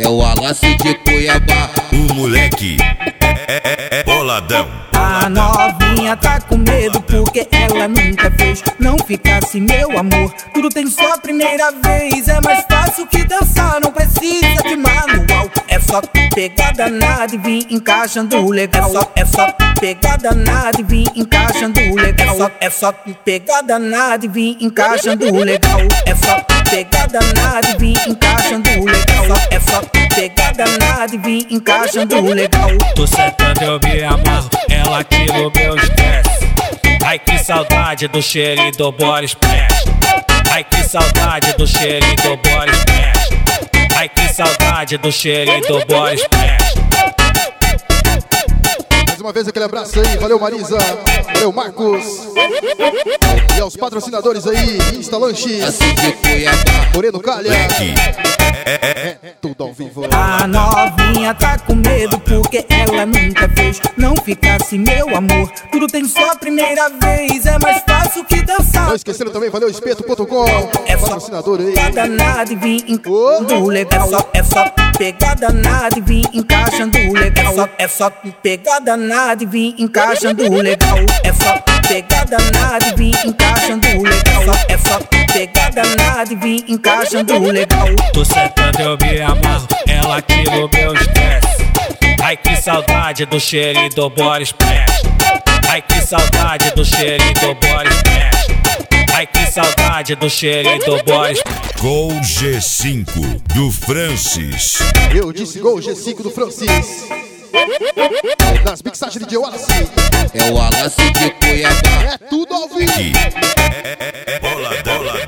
é o Alassi de Cuiabá. O moleque é boladão. A novinha tá com medo porque ela nunca fez. Não ficasse meu amor, tudo tem só primeira vez. É mais fácil que dançar, não precisa de manual. É só pegar danado e vir encaixando legal. É só pegar danado e vir encaixando legal. É só pegar danado e vir encaixando legal. É só pegar danado e vir encaixando legal. É só pegar danado e vir encaixando legal. Tô sentando, eu me amarro, ela aqui no meu estresse. Ai que saudade do cheirinho do Boris Prest. Ai que saudade do cheirinho do Boris Prest. Ai que saudade do cheirinho do Boris Prest. Mais uma vez aquele abraço aí, valeu Marisa, valeu Marcos. E aos patrocinadores aí, Insta Lanches, Alassi de Cuiabá. Moreno Calha. É Tudo ao vivo. A novinha tá com medo porque ela nunca fez. Não ficasse meu amor, tudo tem só primeira vez. É mais fácil que dançar. Não esquecendo também, valeu Espeto.com, patrocinador aí. Pegar danado e vir encaixando legal. É só pegar danado e vir encaixando legal. É só pegar danado e vir encaixando legal. É só pegar danado e vir encaixando legal. É só pegar danado e vir encaixando legal. Tô sentando, eu me amarro, ela aqui no meu estresse. Ai que saudade do cheirinho do Boris Prest. Ai que saudade do cheirinho do Boris Prest. Ai que saudade do cheirinho do Boris. Gol G5 do Francis. Eu disse gol G5 do Francis. Das mixagens de Wallace. É o Alassi de Cuiabá. É tudo ao vivo. Que